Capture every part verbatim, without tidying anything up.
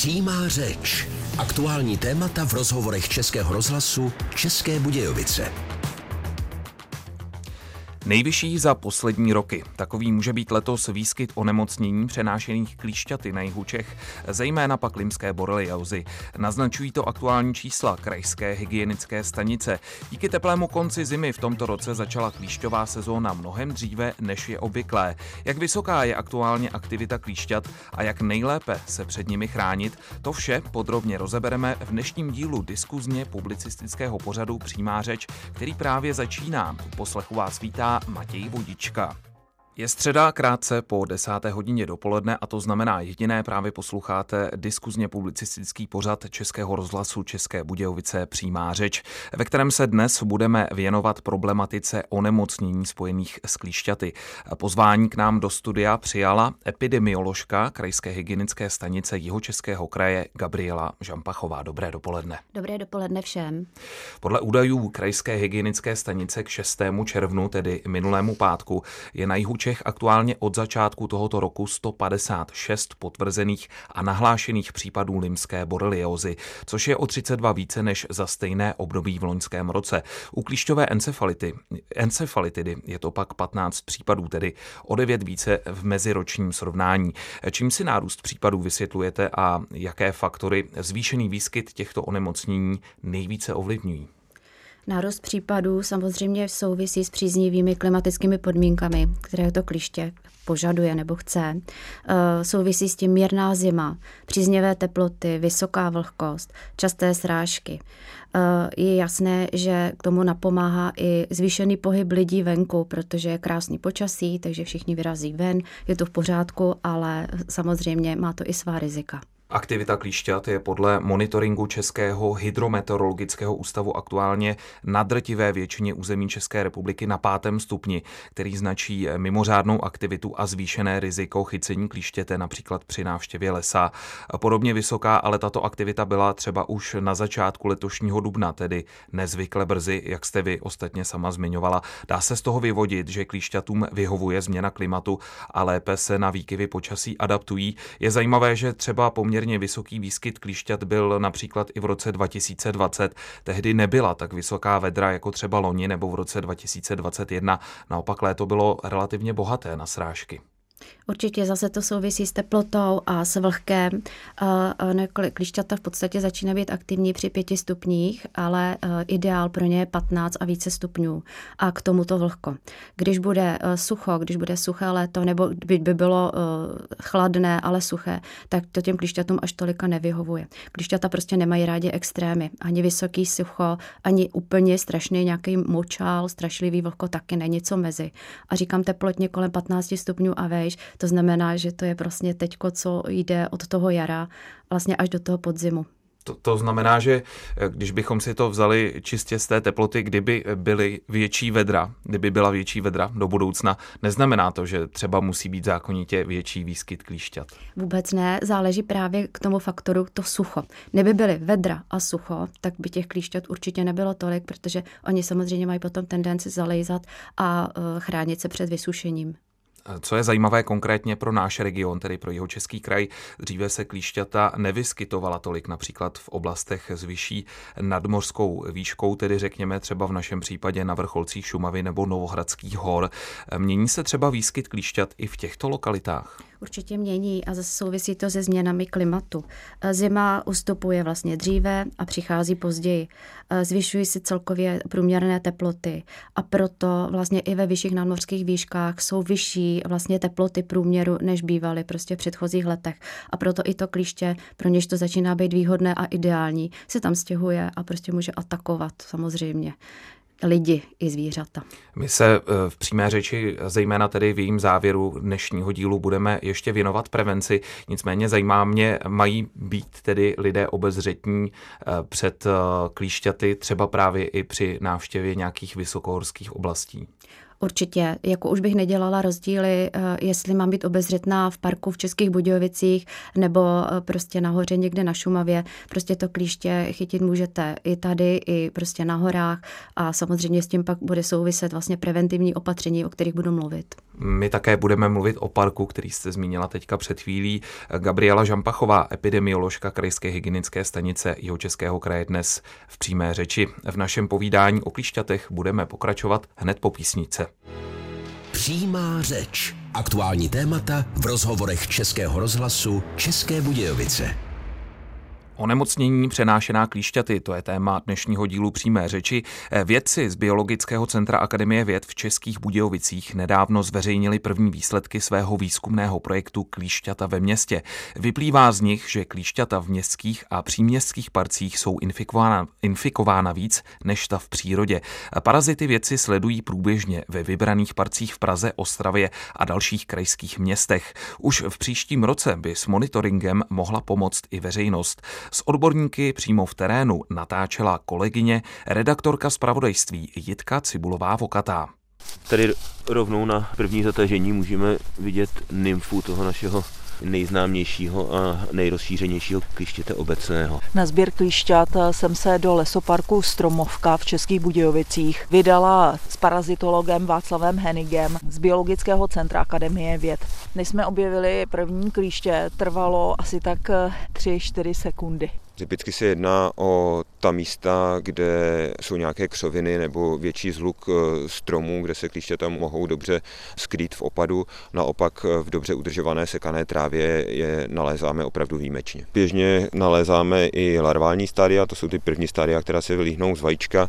Přímá řeč. Aktuální témata v rozhovorech Českého rozhlasu České Budějovice. Nejvyšší za poslední roky. Takový může být letos výskyt onemocnění přenášených klíšťaty na jihu Čech, zejména pak limské boreliózy. Naznačují to aktuální čísla krajské hygienické stanice. Díky teplému konci zimy v tomto roce začala klíšťová sezóna mnohem dříve, než je obvyklé. Jak vysoká je aktuálně aktivita klíšťat a jak nejlépe se před nimi chránit, to vše podrobně rozebereme v dnešním dílu diskuzně publicistického pořadu Přímá řeč, který právě začíná. U poslechu vás vítá Matěj Vodička. Je středa krátce po desáté hodině dopoledne a to znamená jediné, právě posloucháte diskuzně publicistický pořad Českého rozhlasu České Budějovice Přímá řeč, ve kterém se dnes budeme věnovat problematice onemocnění spojených s klíšťaty. Pozvání k nám do studia přijala epidemioložka krajské hygienické stanice Jihočeského kraje Gabriela Žampachová. Dobré dopoledne. Dobré dopoledne všem. Podle údajů krajské hygienické stanice k šestému červnu, tedy minulému pátku, je na jihu Čech aktuálně od začátku tohoto roku sto padesát šest potvrzených a nahlášených případů limské boreliózy, což je o třicet dva více než za stejné období v loňském roce. U klíšťové encefality, encefalitidy je to pak patnáct případů, tedy o devět více v meziročním srovnání. Čím si nárůst případů vysvětlujete a jaké faktory zvýšený výskyt těchto onemocnění nejvíce ovlivňují? Nárůst případů samozřejmě souvisí s příznivými klimatickými podmínkami, které to klíště požaduje nebo chce. Souvisí s tím mírná zima, příznivé teploty, vysoká vlhkost, časté srážky. Je jasné, že k tomu napomáhá i zvýšený pohyb lidí venku, protože je krásný počasí, takže všichni vyrazí ven, je to v pořádku, ale samozřejmě má to i svá rizika. Aktivita klíšťat je podle monitoringu Českého hydrometeorologického ústavu aktuálně na drtivé většině území České republiky na pátém stupni, který značí mimořádnou aktivitu a zvýšené riziko chycení klíštěte například při návštěvě lesa. Podobně vysoká ale tato aktivita byla třeba už na začátku letošního dubna, tedy nezvykle brzy, jak jste vy ostatně sama zmiňovala. Dá se z toho vyvodit, že klíšťatům vyhovuje změna klimatu a lépe se na výkyvy počasí adaptují. Je zajímavé, že třeba poměrně vysoký výskyt klíšťat byl například i v roce dva tisíce dvacet. Tehdy nebyla tak vysoká vedra jako třeba loni nebo v roce dva tisíce dvacet jedna. Naopak léto bylo relativně bohaté na srážky. Určitě zase to souvisí s teplotou a s vlhkem. Klíšťata v podstatě začíná být aktivní při pěti stupních, ale ideál pro ně je patnáct a více stupňů a k tomu to vlhko. Když bude sucho, když bude suché léto, nebo by bylo chladné, ale suché, tak to těm klíšťatům až tolika nevyhovuje. Klíšťata prostě nemají rádi extrémy. Ani vysoký sucho, ani úplně strašný nějaký močál, strašlivý vlhko, taky ne, něco mezi. A říkám teplotně kolem patnáct stupňů a vejš. To znamená, že to je prostě teďko, co jde od toho jara vlastně až do toho podzimu. To, to znamená, že když bychom si to vzali čistě z té teploty, kdyby byly větší vedra, kdyby byla větší vedra do budoucna, neznamená to, že třeba musí být zákonitě větší výskyt klíšťat? Vůbec ne, záleží právě k tomu faktoru to sucho. Kdyby byly vedra a sucho, tak by těch klíšťat určitě nebylo tolik, protože oni samozřejmě mají potom tendenci zalejzat a chránit se před vysušením. Co je zajímavé konkrétně pro náš region, tedy pro Jihočeský kraj, dříve se klíšťata nevyskytovala tolik například v oblastech s vyšší nadmořskou výškou, tedy řekněme třeba v našem případě na vrcholcích Šumavy nebo Novohradských hor. Mění se třeba výskyt klíšťat i v těchto lokalitách? Určitě mění a zase souvisí to se změnami klimatu. Zima ustupuje vlastně dříve a přichází později. Zvyšují se celkově průměrné teploty a proto vlastně i ve vyšších nadmořských výškách jsou vyšší vlastně teploty průměru, než bývaly prostě v předchozích letech. A proto i to klíště, pro něž to začíná být výhodné a ideální, se tam stěhuje a prostě může atakovat samozřejmě lidi i zvířata. My se v přímé řeči, zejména tedy v jejím závěru dnešního dílu, budeme ještě věnovat prevenci. Nicméně zajímá mě, mají být tedy lidé obezřetní před klíšťaty, třeba právě i při návštěvě nějakých vysokohorských oblastí? Určitě, jako už bych nedělala rozdíly, jestli mám být obezřetná v parku v Českých Budějovicích nebo prostě nahoře někde na Šumavě. Prostě to klíště chytit můžete i tady, i prostě na horách a samozřejmě s tím pak bude souviset vlastně preventivní opatření, o kterých budu mluvit. My také budeme mluvit o parku, který jste zmínila teďka před chvílí. Gabriela Žampachová, epidemioložka Krajské hygienické stanice Jihočeského kraje, dnes v přímé řeči. V našem povídání o klíšťatech budeme pokračovat hned po písničce. Přímá řeč. Aktuální témata v rozhovorech Českého rozhlasu České Budějovice. Onemocnění přenášená klíšťaty, to je téma dnešního dílu Přímé řeči. Vědci z Biologického centra Akademie věd v Českých Budějovicích nedávno zveřejnili první výsledky svého výzkumného projektu Klíšťata ve městě. Vyplývá z nich, že klíšťata v městských a příměstských parcích jsou infikována, infikována víc než ta v přírodě. Parazity vědci sledují průběžně ve vybraných parcích v Praze, Ostravě a dalších krajských městech. Už v příštím roce by s monitoringem mohla pomoct i veřejnost. S odborníky přímo v terénu natáčela kolegyně, redaktorka zpravodajství Jitka Cibulová-Vokatá. Tady rovnou na první zatažení můžeme vidět nymfu toho našeho nejznámějšího a nejrozšířenějšího klíštěte obecného. Na sběr klíšťat jsem se do lesoparku Stromovka v Českých Budějovicích vydala s parazitologem Václavem Henigem z Biologického centra Akademie věd. Než jsme objevili první klíště, trvalo asi tak tři čtyři sekundy. Typicky se jedná o ta místa, kde jsou nějaké křoviny nebo větší zhluk stromů, kde se klíšťata mohou dobře skrýt v opadu. Naopak v dobře udržované sekané trávě je nalézáme opravdu výjimečně. Běžně nalézáme i larvální stádia, to jsou ty první stádia, která se vylíhnou z vajíčka,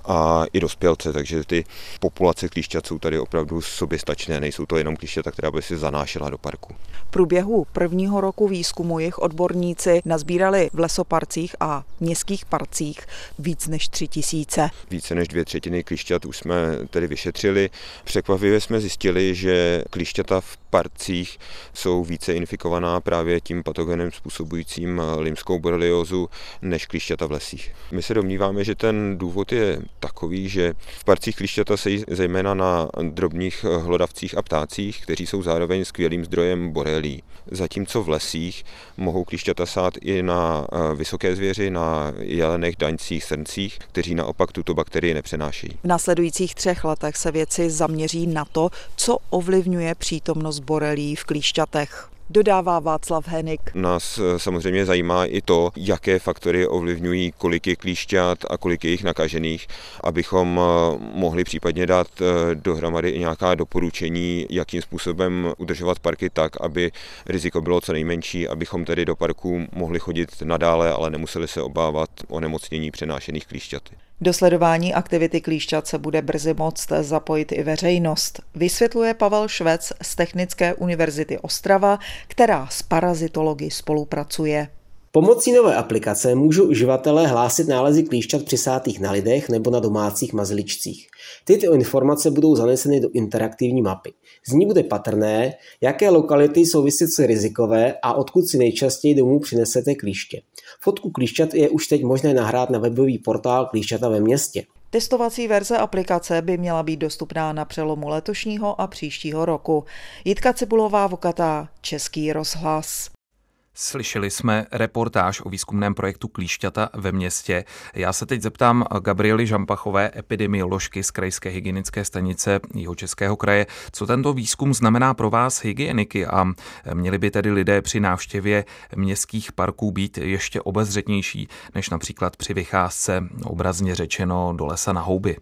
a i dospělce, takže ty populace klíšťat jsou tady opravdu soběstačné, nejsou to jenom klíšťata, která by si zanášela do parku. V průběhu prvního roku výzkumu jejich odborníci nazbírali v lesoparcích a městských parcích víc než tři tisíce. Více než dvě třetiny klíšťat už jsme tedy vyšetřili. Překvapivě jsme zjistili, že klíšťata v parcích jsou více infikovaná právě tím patogenem způsobujícím limskou boreliózu než klíšťata v lesích. My se domníváme, že ten důvod je takový, že v parcích klíšťata sejí zejména na drobných hlodavcích a ptácích, kteří jsou zároveň skvělým zdrojem borelí. Zatímco v lesích mohou klíšťata sát i na vysoké zvěři, na jelenech, daňcích, srncích, kteří naopak tuto bakterii nepřenášejí. V následujících třech letech se vědci zaměří na to, co ovlivňuje přítomnost borelí v klíšťatech. Dodává Václav Henig. Nás samozřejmě zajímá i to, jaké faktory ovlivňují, kolik je klíšťat a kolik je jich nakažených, abychom mohli případně dát dohromady i nějaká doporučení, jakým způsobem udržovat parky tak, aby riziko bylo co nejmenší, abychom tedy do parků mohli chodit nadále, ale nemuseli se obávat onemocnění přenášených klíšťaty. Do sledování aktivity klíšťat se bude brzy moct zapojit i veřejnost, vysvětluje Pavel Švec z Technické univerzity Ostrava, která s parazitology spolupracuje. Pomocí nové aplikace můžou uživatelé hlásit nálezy klíšťat přisátých na lidech nebo na domácích mazličcích. Tyto informace budou zaneseny do interaktivní mapy. Z ní bude patrné, jaké lokality jsou vysoce rizikové a odkud si nejčastěji domů přinesete klíště. Fotku klíšťat je už teď možné nahrát na webový portál Klíšťata ve městě. Testovací verze aplikace by měla být dostupná na přelomu letošního a příštího roku. Jitka Cibulová-Vokatá, Český rozhlas. Slyšeli jsme reportáž o výzkumném projektu Klíšťata ve městě. Já se teď zeptám Gabriely Žampachové, epidemioložky z Krajské hygienické stanice Jihočeského kraje, co tento výzkum znamená pro vás hygieniky a měli by tedy lidé při návštěvě městských parků být ještě obezřetnější než například při vycházce, obrazně řečeno, do lesa na houby.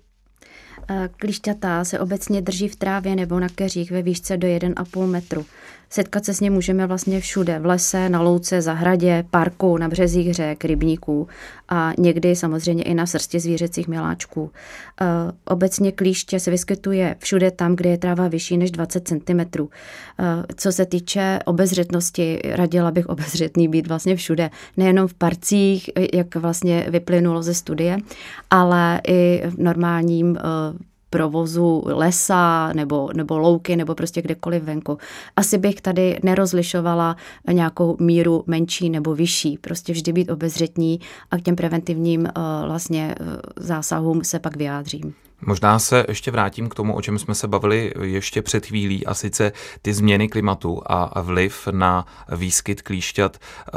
Klíšťata se obecně drží v trávě nebo na keřích ve výšce do jeden a půl metru. Setkat se s ním můžeme vlastně všude, v lese, na louce, zahradě, parku, na březích řek, rybníků a někdy samozřejmě i na srsti zvířecích miláčků. Obecně klíště se vyskytuje všude tam, kde je tráva vyšší než dvacet centimetrů. Co se týče obezřetnosti, radila bych obezřetný být vlastně všude, nejenom v parcích, jak vlastně vyplynulo ze studie, ale i v normálním provozu lesa nebo, nebo louky nebo prostě kdekoliv venku. Asi bych tady nerozlišovala nějakou míru menší nebo vyšší. Prostě vždy být obezřetní a k těm preventivním uh, vlastně uh, zásahům se pak vyjádřím. Možná se ještě vrátím k tomu, o čem jsme se bavili ještě před chvílí, a sice ty změny klimatu a vliv na výskyt klíšťat.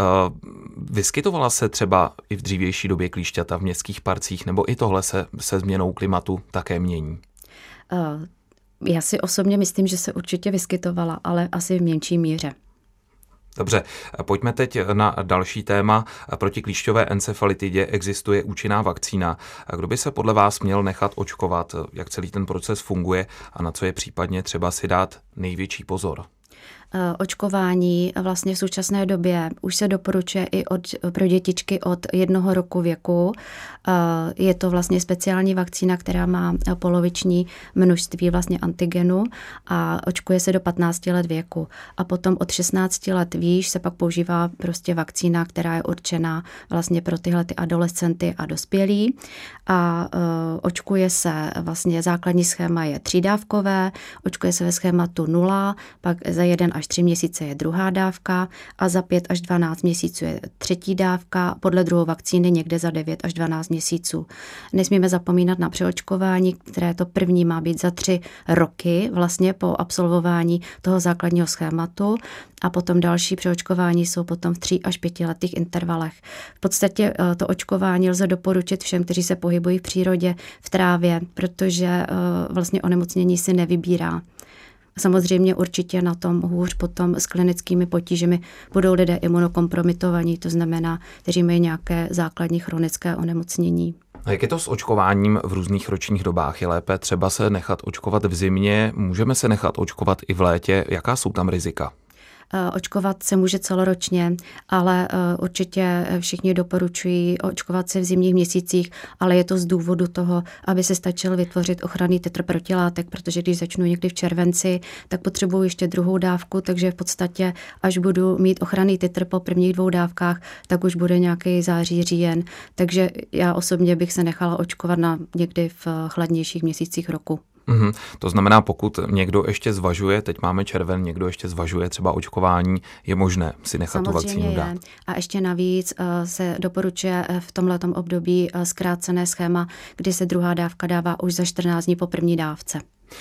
Vyskytovala se třeba i v dřívější době klíšťata v městských parcích, nebo i tohle se se změnou klimatu také mění? Uh. Já si osobně myslím, že se určitě vyskytovala, ale asi v menší míře. Dobře, pojďme teď na další téma. Proti klíšťové encefalitidě existuje účinná vakcína. Kdo by se podle vás měl nechat očkovat, jak celý ten proces funguje a na co je případně třeba si dát největší pozor? Očkování vlastně v současné době už se doporučuje i od, pro dětičky od jednoho roku věku. Je to vlastně speciální vakcína, která má poloviční množství vlastně antigenu a očkuje se do patnácti let věku. A potom od šestnácti let výš se pak používá prostě vakcína, která je určená vlastně pro tyhle ty adolescenty a dospělí. A očkuje se vlastně základní schéma je třídávkové, očkuje se ve schématu nula, pak za jeden až tři měsíce je druhá dávka a za pět až dvanáct měsíců je třetí dávka, podle druhou vakcíny někde za devět až dvanáct měsíců. Nesmíme zapomínat na přeočkování, které to první má být za tři roky vlastně po absolvování toho základního schématu a potom další přeočkování jsou potom v tří až pětiletých intervalech. V podstatě to očkování lze doporučit všem, kteří se pohybují v přírodě, v trávě, protože vlastně onemocnění si nevybírá. Samozřejmě určitě na tom hůř potom s klinickými potížemi budou lidé imunokompromitovaní, to znamená, kteří mají nějaké základní chronické onemocnění. A jak je to s očkováním v různých ročních dobách? Je lépe třeba se nechat očkovat v zimě, můžeme se nechat očkovat i v létě? Jaká jsou tam rizika? Očkovat se může celoročně, ale určitě všichni doporučují očkovat se v zimních měsících, ale je to z důvodu toho, aby se stačil vytvořit ochranný titr protilátek, protože když začnu někdy v červenci, tak potřebuji ještě druhou dávku, takže v podstatě, až budu mít ochranný titr po prvních dvou dávkách, tak už bude nějaký září, říjen. Takže já osobně bych se nechala očkovat na někdy v chladnějších měsících roku. Mm-hmm. To znamená, pokud někdo ještě zvažuje, teď máme červen, někdo ještě zvažuje třeba očkování, je možné si nechat tu vakcínu dát. A ještě navíc uh, se doporučuje v tomhletom období uh, zkrácené schéma, kdy se druhá dávka dává už za čtrnáct dní po první dávce.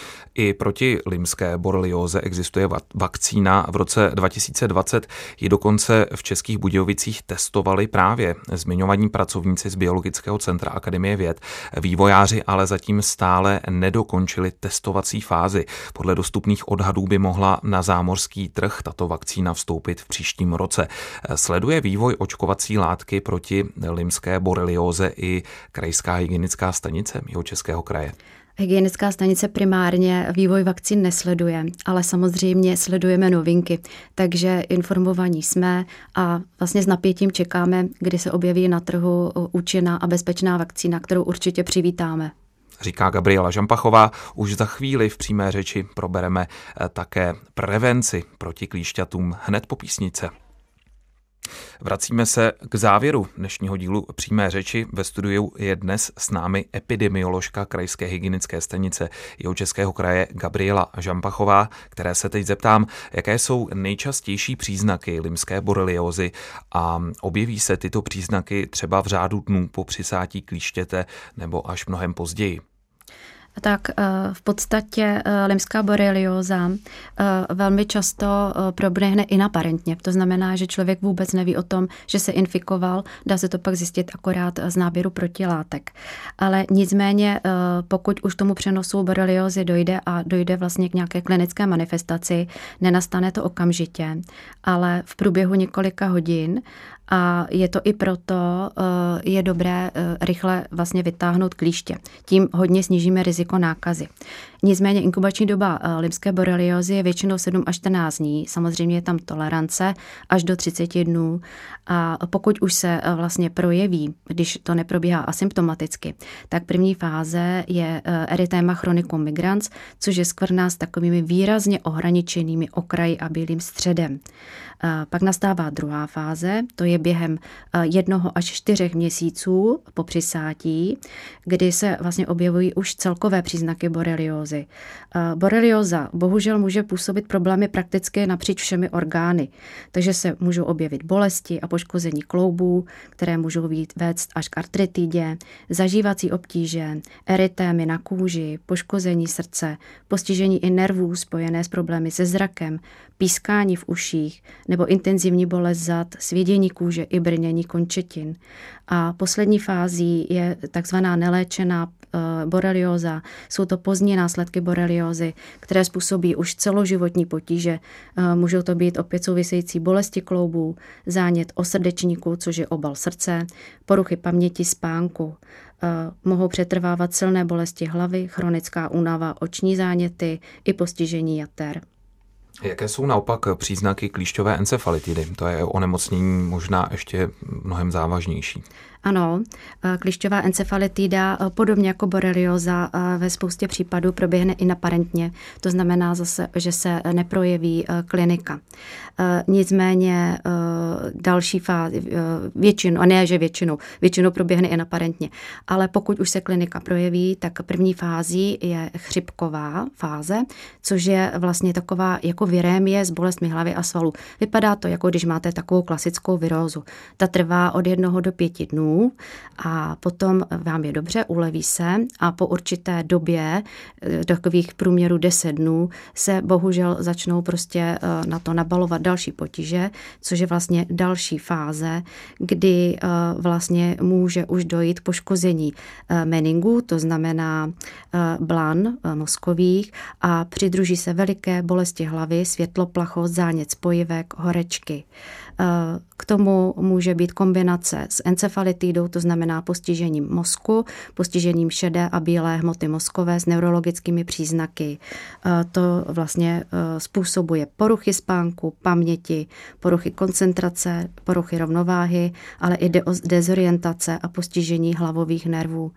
I proti lymské borelióze existuje vakcína. V roce dva tisíce dvacet ji dokonce v Českých Budějovicích testovali právě zmiňovaní pracovníci z Biologického centra Akademie věd. Vývojáři ale zatím stále nedokončili testovací fázi. Podle dostupných odhadů by mohla na zámořský trh tato vakcína vstoupit v příštím roce. Sleduje vývoj očkovací látky proti lymské borelióze i krajská hygienická stanice Jihočeského kraje? Hygienická stanice primárně vývoj vakcín nesleduje, ale samozřejmě sledujeme novinky, takže informovaní jsme a vlastně s napětím čekáme, kdy se objeví na trhu účinná a bezpečná vakcína, kterou určitě přivítáme. Říká Gabriela Žampachová. Už za chvíli v přímé řeči probereme také prevenci proti klíšťatům hned po písnice. Vracíme se k závěru dnešního dílu Přímé řeči. Ve studiu je dnes s námi epidemioložka Krajské hygienické stanice Jihočeského kraje Gabriela Žampachová, které se teď zeptám, jaké jsou nejčastější příznaky lymské boreliózy a objeví se tyto příznaky třeba v řádu dnů po přisátí klíštěte nebo až mnohem později. Tak v podstatě lymská borelióza velmi často proběhne inaparentně. To znamená, že člověk vůbec neví o tom, že se infikoval, dá se to pak zjistit akorát z náběru protilátek. Ale nicméně, pokud už tomu přenosu boreliózy dojde a dojde vlastně k nějaké klinické manifestaci, nenastane to okamžitě, ale v průběhu několika hodin. A je to i proto, je dobré rychle vlastně vytáhnout klíště. Tím hodně snížíme riziko nákazy. Nicméně inkubační doba lymské boreliózy je většinou sedm až čtrnáct dní. Samozřejmě je tam tolerance až do třicet dnů. A pokud už se vlastně projeví, když to neprobíhá asymptomaticky, tak první fáze je erytéma chronicum migrans, což je skvrna s takovými výrazně ohraničenými okraji a bílým středem. Pak nastává druhá fáze, to je během jednoho až čtyřech měsíců po přisátí, kdy se vlastně objevují už celkové příznaky boreliózy. Borelióza bohužel může působit problémy prakticky napříč všemi orgány, takže se můžou objevit bolesti a poškození kloubů, které můžou být vést až k artritidě, zažívací obtíže, erytémy na kůži, poškození srdce, postižení i nervů spojené s problémy se zrakem, pískání v uších nebo intenzivní bolest zad, svědění kůže i brnění končetin. A poslední fází je takzvaná neléčená borelióza. Jsou to pozdní následky boreliózy, které způsobí už celoživotní potíže. Můžou to být opět související bolesti kloubů, zánět osrdečníku, což je obal srdce, poruchy paměti, spánku. Mohou přetrvávat silné bolesti hlavy, chronická únava, oční záněty i postižení jater. Jaké jsou naopak příznaky klíšťové encefalitidy? To je onemocnění možná ještě mnohem závažnější. Ano, klíšťová encefalitida, podobně jako borelióza, ve spoustě případů proběhne inaparentně. To znamená zase, že se neprojeví klinika. Nicméně další fáze, většinou, a ne, že většinou, většinou proběhne inaparentně. Ale pokud už se klinika projeví, tak první fází je chřipková fáze, což je vlastně taková jako virémie s bolestmi hlavy a svalů. Vypadá to, jako když máte takovou klasickou virózu. Ta trvá od jednoho do pěti dnů a potom vám je dobře, uleví se a po určité době, takových průměru deset dnů, se bohužel začnou prostě na to nabalovat další potíže, což je vlastně další fáze, kdy vlastně může už dojít k poškození meningů, to znamená blan mozkových a přidruží se veliké bolesti hlavy, světloplachost, zánět spojivek, horečky. K tomu může být kombinace s encefalitidou, to znamená postižením mozku, postižením šedé a bílé hmoty mozkové s neurologickými příznaky. To vlastně způsobuje poruchy spánku, paměti, poruchy koncentrace, poruchy rovnováhy, ale i dezorientace a postižení hlavových nervů.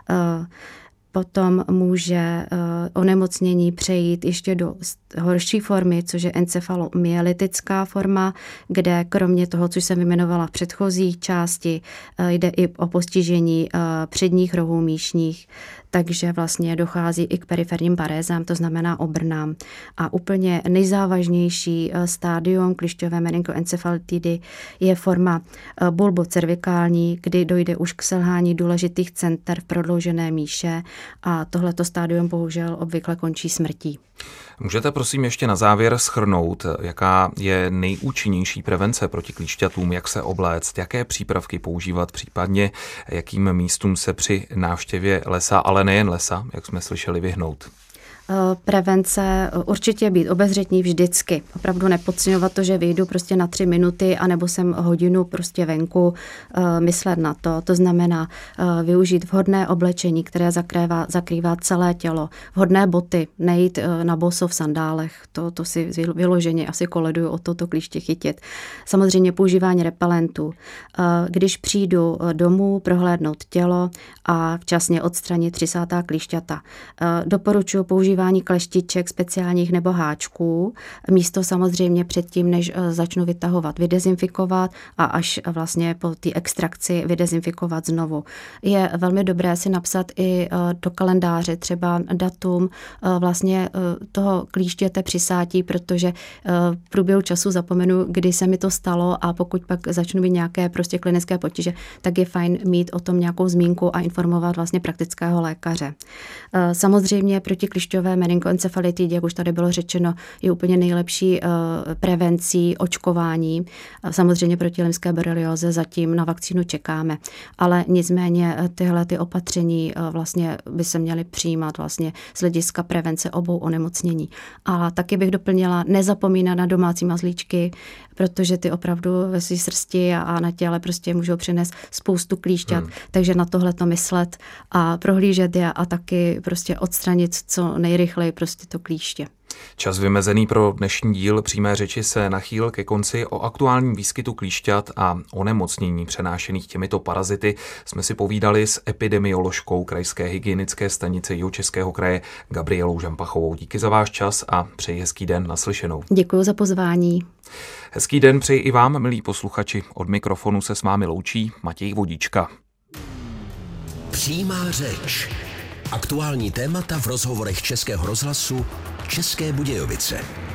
Potom může onemocnění přejít ještě do horší formy, což je encefalomyelitická forma, kde kromě toho, co jsem vyjmenovala v předchozí části, jde i o postižení předních rohů míšních, takže vlastně dochází i k periferním parézám, to znamená obrnám. A úplně nejzávažnější stádium klíšťové meningoencefalitidy je forma bulbocervikální, kdy dojde už k selhání důležitých center v prodloužené míše a tohleto stádium bohužel obvykle končí smrtí. Můžete prosím ještě na závěr shrnout, jaká je nejúčinnější prevence proti klíšťatům, jak se obléct, jaké přípravky používat, případně jakým místům se při návštěvě lesa, ale nejen lesa, jak jsme slyšeli, vyhnout? Prevence, určitě být obezřetní vždycky. Opravdu nepodceňovat to, že vyjdu prostě na tři minuty anebo jsem hodinu prostě venku, myslet na to. To znamená využít vhodné oblečení, které zakrývá, zakrývá celé tělo. Vhodné boty, nejít na boso v sandálech. To, to si vyloženě asi koleduju o toto klíště chytit. Samozřejmě používání repelentů. Když přijdu domů, prohlédnout tělo a včasně odstranit třisátá klíšťata. Doporučuji používání kleštiček speciálních nebo háčků. Místo samozřejmě předtím, než začnu vytahovat, vydezinfikovat a až vlastně po té extrakci vydezinfikovat znovu. Je velmi dobré si napsat i do kalendáře třeba datum vlastně toho klíštěte přisátí, protože v průběhu času zapomenu, kdy se mi to stalo a pokud pak začnu mít nějaké prostě klinické potíže, tak je fajn mít o tom nějakou zmínku a informovat vlastně praktického lékaře. Samozřejmě proti klíšťové meningoencefalitidě, jak už tady bylo řečeno, je úplně nejlepší prevencí očkování. Samozřejmě proti limské borelióze zatím na vakcínu čekáme, ale nicméně tyhle ty opatření vlastně by se měly přijímat vlastně z hlediska prevence obou onemocnění. A taky bych doplnila nezapomínat na domácí mazlíčky, protože ty opravdu ve své srsti a na těle prostě můžou přinést spoustu klíšťat, hmm. takže na tohle to myslet a prohlížet je a taky prostě odstranit co nejrychleji prostě to klíště. Čas vymezený pro dnešní díl Přímé řeči se nachýl ke konci. O aktuálním výskytu klíšťat a onemocnění přenášených těmito parazity jsme si povídali s epidemioložkou Krajské hygienické stanice Jihočeského kraje Gabrielou Žampachovou. Díky za váš čas a přeji hezký den, naslyšenou. Děkuji za pozvání. Hezký den přeji i vám, milí posluchači. Od mikrofonu se s vámi loučí Matěj Vodíčka. Přímá řeč. Aktuální témata v rozhovorech Českého rozhlasu České Budějovice.